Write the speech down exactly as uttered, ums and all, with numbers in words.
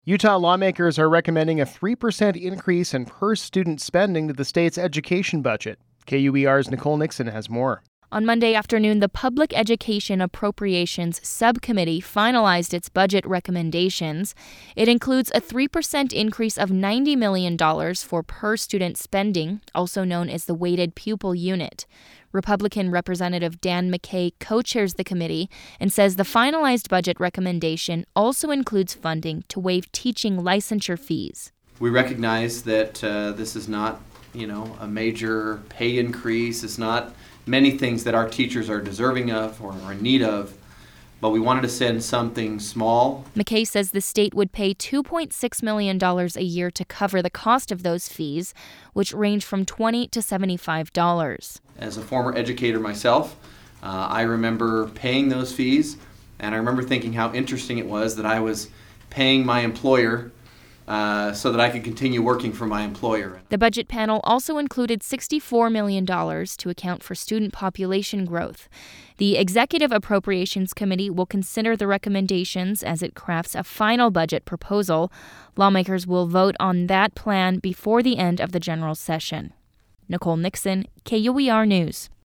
Utah lawmakers are recommending a three percent increase in per-student spending to the state's education budget. K U E R's Nicole Nixon has more. On Monday afternoon, the Public Education Appropriations Subcommittee finalized its budget recommendations. It includes a three percent increase of ninety million dollars for per-student spending, also known as the weighted pupil unit. Republican Representative Dan McKay co-chairs the committee and says the finalized budget recommendation also includes funding to waive teaching licensure fees. We recognize that uh, this is not, you know, a major pay increase. It's not many things that our teachers are deserving of or are in need of, but we wanted to send something small. McKay says the state would pay two point six million dollars a year to cover the cost of those fees, which range from twenty to seventy-five dollars. As a former educator myself, uh, I remember paying those fees, and I remember thinking how interesting it was that I was paying my employer Uh, so that I could continue working for my employer. The budget panel also included sixty-four million dollars to account for student population growth. The Executive Appropriations Committee will consider the recommendations as it crafts a final budget proposal. Lawmakers will vote on that plan before the end of the general session. Nicole Nixon, K U E R News.